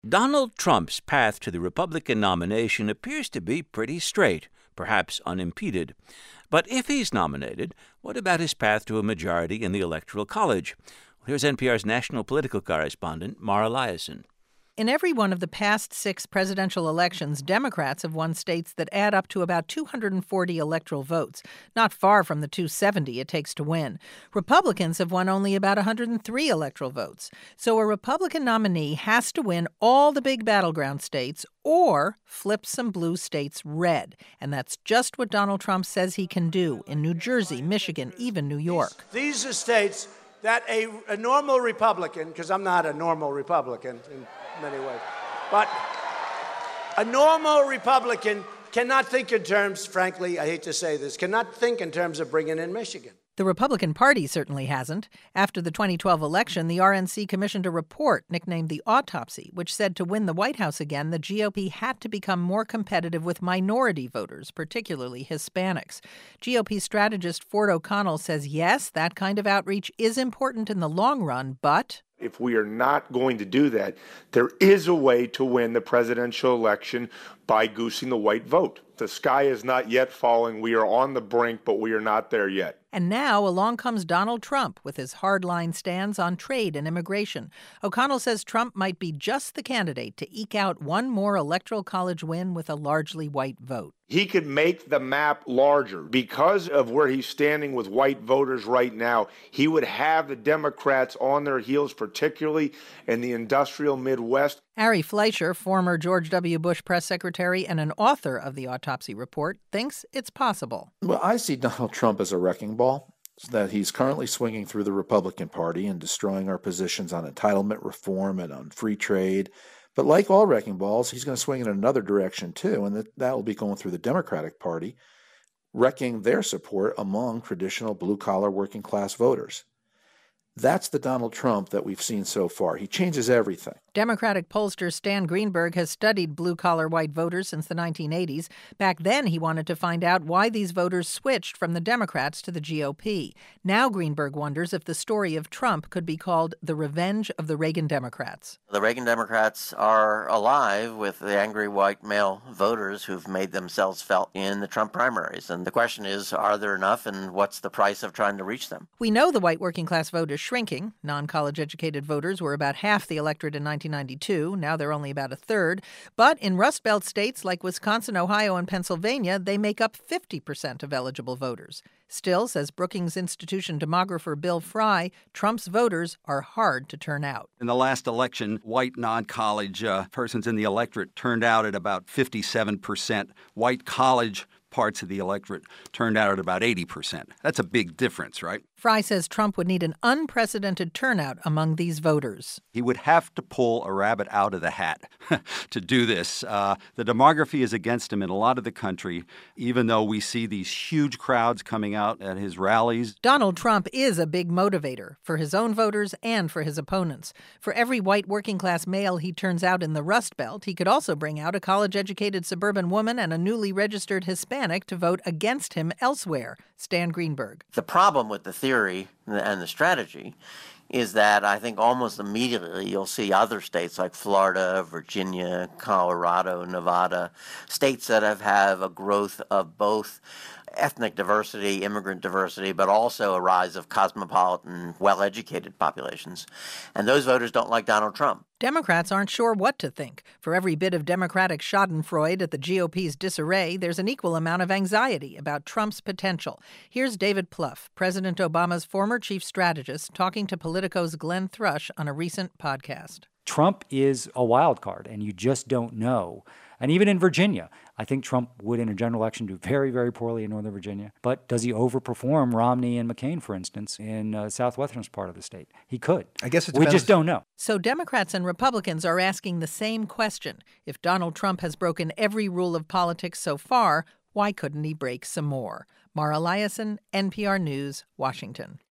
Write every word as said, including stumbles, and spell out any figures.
Donald Trump's path to the Republican nomination appears to be pretty straight, perhaps unimpeded. But if he's nominated, what about his path to a majority in the Electoral College? Here's N P R's national political correspondent, Mara Liasson. In every one of the past six presidential elections, Democrats have won states that add up to about two hundred forty electoral votes, not far from the two hundred seventy it takes to win. Republicans have won only about one hundred three electoral votes. So a Republican nominee has to win all the big battleground states or flip some blue states red. And that's just what Donald Trump says he can do in New Jersey, Michigan, even New York. These, these are states that a, a normal Republican, because I'm not a normal Republican in many ways, but a normal Republican cannot think in terms, frankly, I hate to say this, cannot think in terms of bringing in Michigan. The Republican Party certainly hasn't. After the twenty twelve election, the R N C commissioned a report nicknamed The Autopsy, which said to win the White House again, the G O P had to become more competitive with minority voters, particularly Hispanics. G O P strategist Ford O'Connell says, yes, that kind of outreach is important in the long run, but if we are not going to do that, there is a way to win the presidential election by goosing the white vote. The sky is not yet falling. We are on the brink, but we are not there yet. And now along comes Donald Trump with his hardline stands on trade and immigration. O'Connell says Trump might be just the candidate to eke out one more electoral college win with a largely white vote. He could make the map larger. Because of where he's standing with white voters right now, he would have the Democrats on their heels, particularly in the industrial Midwest. Ari Fleischer, former George W. Bush press secretary and an author of the Autopsy Report, thinks it's possible. Well, I see Donald Trump as a wrecking ball, that he's currently swinging through the Republican Party and destroying our positions on entitlement reform and on free trade. But like all wrecking balls, he's going to swing in another direction, too, and that, that will be going through the Democratic Party, wrecking their support among traditional blue-collar working-class voters. That's the Donald Trump that we've seen so far. He changes everything. Democratic pollster Stan Greenberg has studied blue-collar white voters since the nineteen eighties. Back then, he wanted to find out why these voters switched from the Democrats to the G O P. Now Greenberg wonders if the story of Trump could be called the revenge of the Reagan Democrats. The Reagan Democrats are alive with the angry white male voters who've made themselves felt in the Trump primaries. And the question is, are there enough, and what's the price of trying to reach them? We know the white working-class vote is shrinking. Non-college educated voters were about half the electorate in nineteen ninety-two. Now they're only about a third. But in Rust Belt states like Wisconsin, Ohio, and Pennsylvania, they make up fifty percent of eligible voters. Still, says Brookings Institution demographer Bill Fry, Trump's voters are hard to turn out. In the last election, white non-college uh, persons in the electorate turned out at about fifty-seven percent. White college parts of the electorate turned out at about eighty percent. That's a big difference, right? Fry says Trump would need an unprecedented turnout among these voters. He would have to pull a rabbit out of the hat to do this. Uh, the demography is against him in a lot of the country, even though we see these huge crowds coming out at his rallies. Donald Trump is a big motivator for his own voters and for his opponents. For every white working-class male he turns out in the Rust Belt, he could also bring out a college-educated suburban woman and a newly registered Hispanic to vote against him elsewhere. Stan Greenberg. The problem with the theory and the strategy is that I think almost immediately you'll see other states like Florida, Virginia, Colorado, Nevada, states that have, have a growth of both ethnic diversity, immigrant diversity, but also a rise of cosmopolitan, well-educated populations. And those voters don't like Donald Trump. Democrats aren't sure what to think. For every bit of Democratic schadenfreude at the G O P's disarray, there's an equal amount of anxiety about Trump's potential. Here's David Plouffe, President Obama's former chief strategist, talking to Politico's Glenn Thrush on a recent podcast. Trump is a wild card, and you just don't know. And even in Virginia, I think Trump would, in a general election, do very, very poorly in Northern Virginia. But does he overperform Romney and McCain, for instance, in uh, southwestern part of the state? He could. I guess it we depends. just don't know. So Democrats and Republicans are asking the same question. If Donald Trump has broken every rule of politics so far, why couldn't he break some more? Mara Liasson, N P R News, Washington.